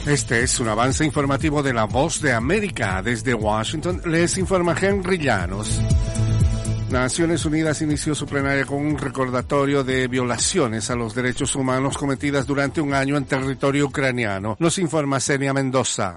Este es un avance informativo de La Voz de América. Desde Washington les informa Henry Llanos. Naciones Unidas inició su plenaria con un recordatorio de violaciones a los derechos humanos cometidas durante un año en territorio ucraniano. Nos informa Celia Mendoza.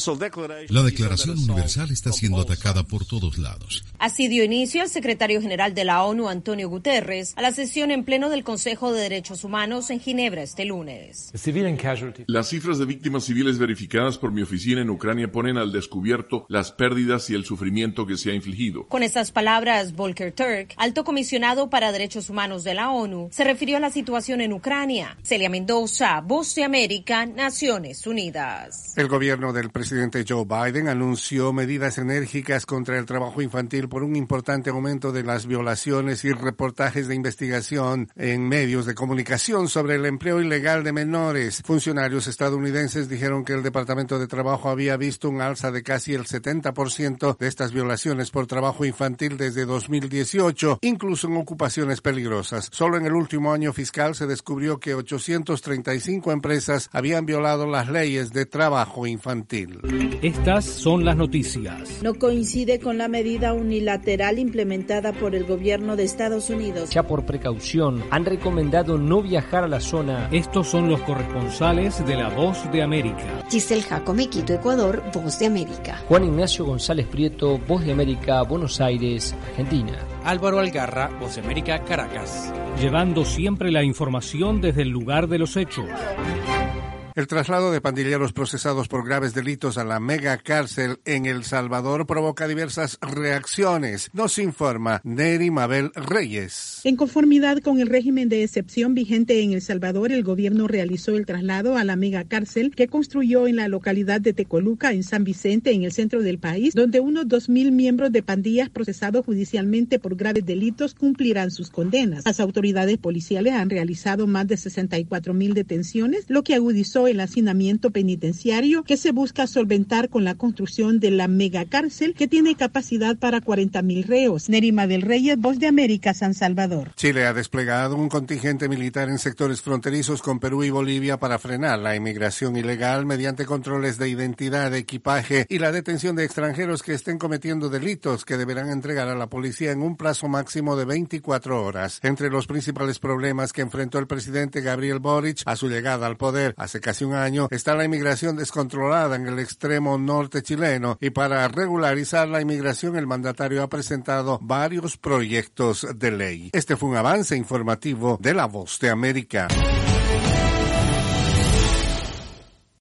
La Declaración Universal está siendo atacada por todos lados. Así dio inicio el secretario general de la ONU, Antonio Guterres, a la sesión en pleno del Consejo de Derechos Humanos en Ginebra este lunes. Las cifras de víctimas civiles verificadas por mi oficina en Ucrania ponen al descubierto las pérdidas y el sufrimiento que se ha infligido. Con estas palabras, Volker Turk, alto comisionado para derechos humanos de la ONU, se refirió a la situación en Ucrania. Celia Mendoza, Voz de América, Naciones Unidas. El gobierno del presidente Joe Biden anunció medidas enérgicas contra el trabajo infantil por un importante aumento de las violaciones y reportajes de investigación en medios de comunicación sobre el empleo ilegal de menores. Funcionarios estadounidenses dijeron que el Departamento de Trabajo había visto un alza de casi el 70% de estas violaciones por trabajo infantil desde 2018, incluso en ocupaciones peligrosas. Solo en el último año fiscal se descubrió que 835 empresas habían violado las leyes de trabajo infantil. Estas son las noticias. No coincide con la medida unilateral implementada por el gobierno de Estados Unidos. Ya por precaución, han recomendado no viajar a la zona. Estos son los corresponsales de La Voz de América. Giselle Jacome, Quito, Ecuador, Voz de América. Juan Ignacio González Prieto, Voz de América, Buenos Aires, Argentina. Álvaro Algarra, Voz de América, Caracas. Llevando siempre la información desde el lugar de los hechos. El traslado de pandilleros procesados por graves delitos a la mega cárcel en El Salvador provoca diversas reacciones. Nos informa Neri Mabel Reyes. En conformidad con el régimen de excepción vigente en El Salvador, el gobierno realizó el traslado a la mega cárcel que construyó en la localidad de Tecoluca, en San Vicente, en el centro del país, donde unos 2,000 miembros de pandillas procesados judicialmente por graves delitos cumplirán sus condenas. Las autoridades policiales han realizado más de 64,000 detenciones, lo que agudizó el hacinamiento penitenciario que se busca solventar con la construcción de la megacárcel que tiene capacidad para 40,000 reos. Nerima del Reyes, Voz de América, San Salvador. Chile ha desplegado un contingente militar en sectores fronterizos con Perú y Bolivia para frenar la inmigración ilegal mediante controles de identidad, equipaje y la detención de extranjeros que estén cometiendo delitos que deberán entregar a la policía en un plazo máximo de 24 horas. Entre los principales problemas que enfrentó el presidente Gabriel Boric a su llegada al poder hace casi un año está la inmigración descontrolada en el extremo norte chileno, y para regularizar la inmigración el mandatario ha presentado varios proyectos de ley. Este fue un avance informativo de La Voz de América.